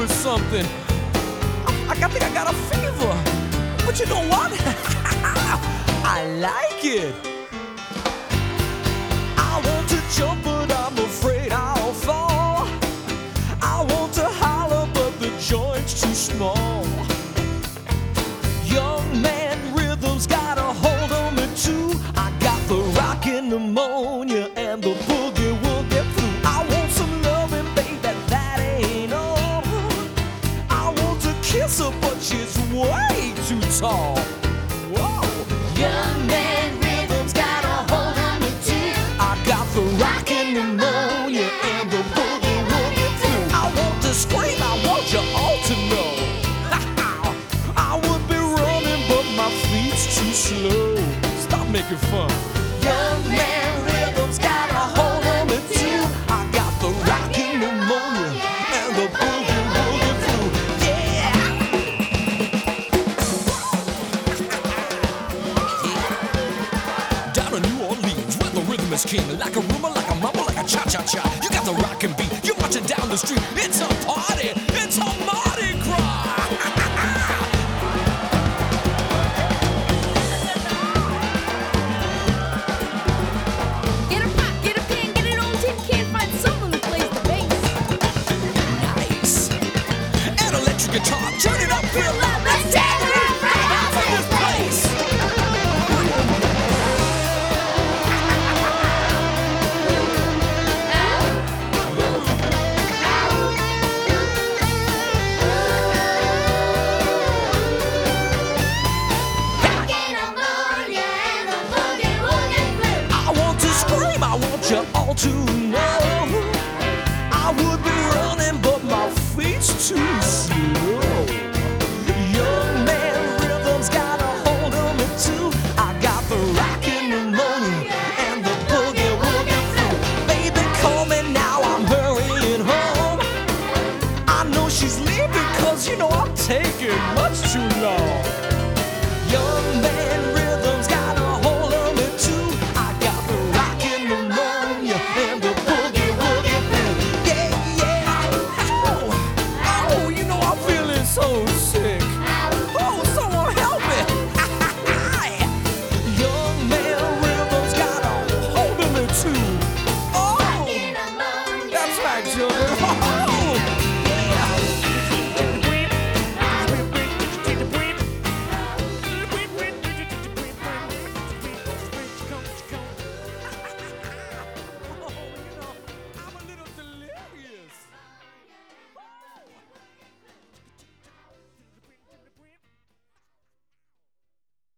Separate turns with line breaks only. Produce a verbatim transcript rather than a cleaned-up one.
or something. I, I think I got a fever. But you know what? I like it. I want to jump, but I'm afraid I'll fall. I want to holler, but the joint's too small. Young man rhythm's got a hold on me too. I got the rockin' pneumonia and the boogie woogie flu. I want some loving, baby, that ain't all. I want to kiss her, but she's way too tall. Whoa. Young man rhythm's got a hold on me too. I got the rockin' pneumonia and the boogie woogie flu. I want to scream, I want you all to know. I would be running, but my feet's too slow. Stop making fun. Young man rhythm's got a hold on me too. I got the rockin' pneumonia and the boogie woogie flu. Yeah. Down in New Orleans, where the rhythm is king, like a rumba, like a mumble, like a cha-cha-cha. You got the rockin' beat. You're marching down the street. It's a party. It's a Mardi Gras. Guitar, turn it up real loud. Let's take it right out of this place. I want to scream, I want you all to know. I would be running, but my feet's too slow.